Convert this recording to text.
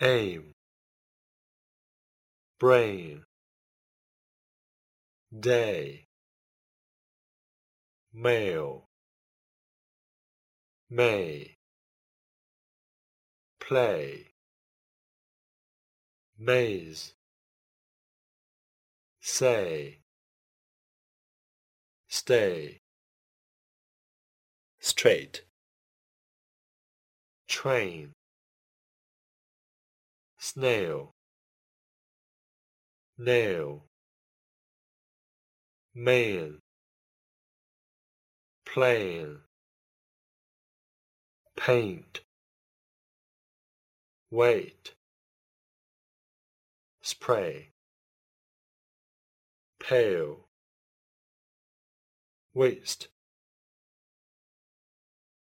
aim, brain, day, male, may, play, maze, say, stay, straight, train, snail, nail, man, plane, paint, wait, spray, pale, waste,